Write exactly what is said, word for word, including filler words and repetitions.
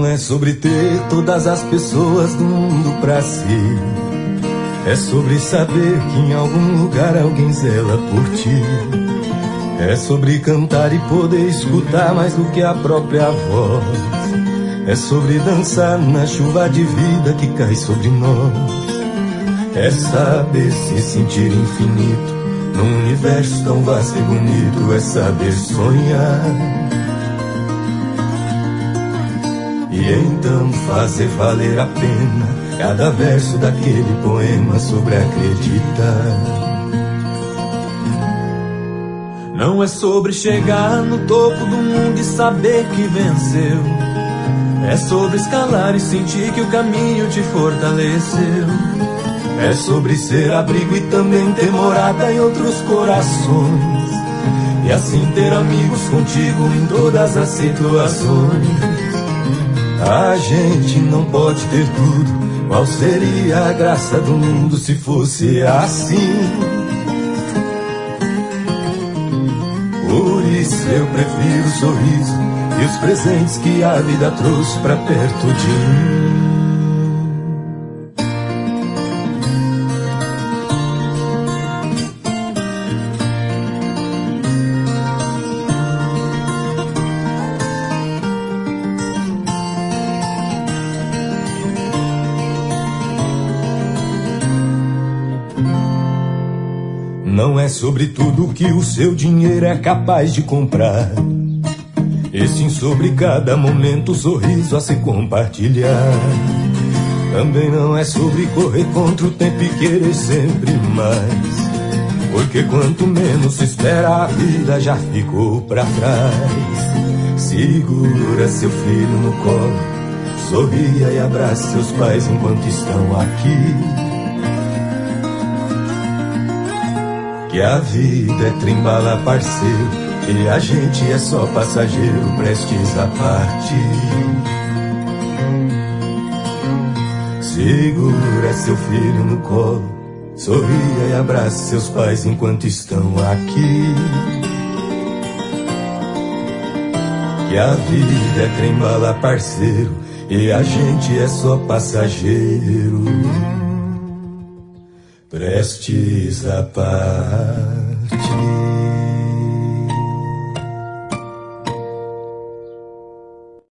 é sobre ter todas as pessoas do mundo pra si. É sobre saber que em algum lugar alguém zela por ti. É sobre cantar e poder escutar mais do que a própria voz. É sobre dançar na chuva de vida que cai sobre nós. É saber se sentir infinito num universo tão vasto e bonito. É saber sonhar e então fazer valer a pena cada verso daquele poema sobre acreditar. Não é sobre chegar no topo do mundo e saber que venceu. É sobre escalar e sentir que o caminho te fortaleceu. É sobre ser abrigo e também ter morada em outros corações. E assim ter amigos contigo em todas as situações. A gente não pode ter tudo. Qual seria a graça do mundo se fosse assim? Por isso eu prefiro o sorriso e os presentes que a vida trouxe pra perto de mim. Não é sobre tudo que o seu dinheiro é capaz de comprar, e sim sobre cada momento, sorriso a se compartilhar. Também não é sobre correr contra o tempo e querer sempre mais, porque quanto menos se espera a vida já ficou pra trás. Segura seu filho no colo, sorria e abrace seus pais enquanto estão aqui. Que a vida é trem-bala, parceiro, e a gente é só passageiro, prestes a partir. Segura seu filho no colo, sorria e abrace seus pais enquanto estão aqui. Que a vida é trem-bala, parceiro, e a gente é só passageiro, prestes a partir.